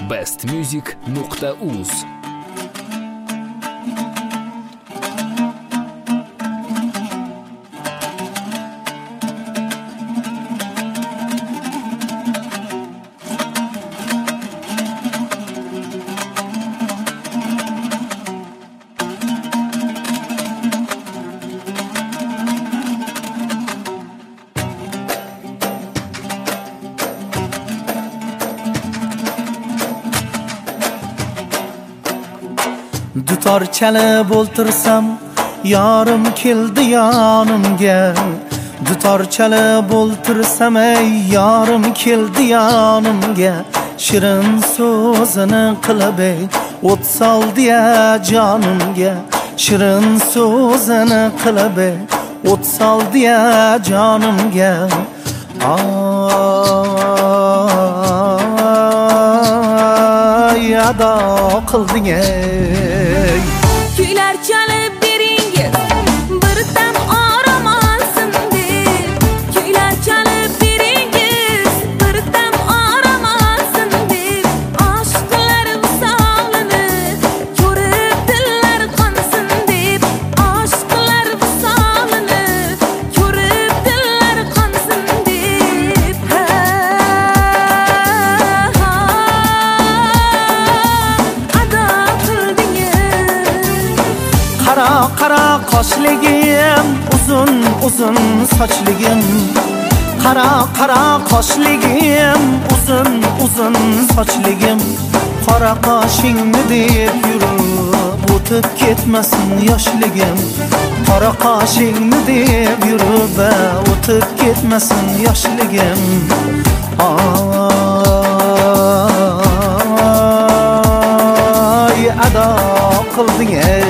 bestmusic.uz. Dutor chalib o'ltirsam, yorim keldi yonimga. Dutor chalib o'ltirsam, ey yorim keldi yonimga. Shirin so'zini qilib ey o't soldi-ya jonimga. Shirin so'zini qilib ey o't soldi-ya jonimga. Ado qilding ey. Kuylar chalib beringiz, bir dam orom olsin deb. Kuylar chalib beringiz, bir dam orom olsin deb. Aşklar visolini ko'rib dillar qonsin deb. Aşklar visolini ko'rib dillar qonsin deb. Qara qoshligim, uzun sochligim. Qara qoshligim, uzun sochligim. Qora qoshingni deb yurib o'tib ketmasin yoshligim. Qora qoshingni deb yurib o'tib ketmasin yoshligim. Ay ado qilding ey.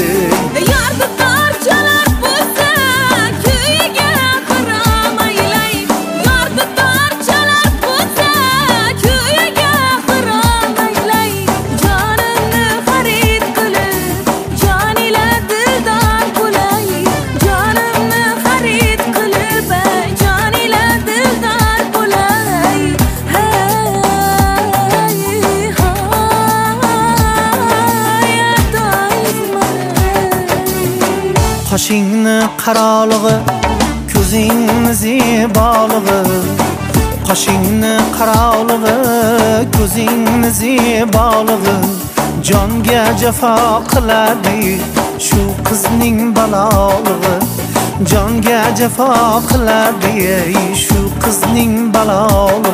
Qoshingni qarolig'i, ko'zingni zibolig'i. Qoshingni qarolig'i, ko'zingni zibolig'i. Jonga jafo qiladi shu qizning balolig'i. Jonga jafo qiladi shu qizning balolig'i.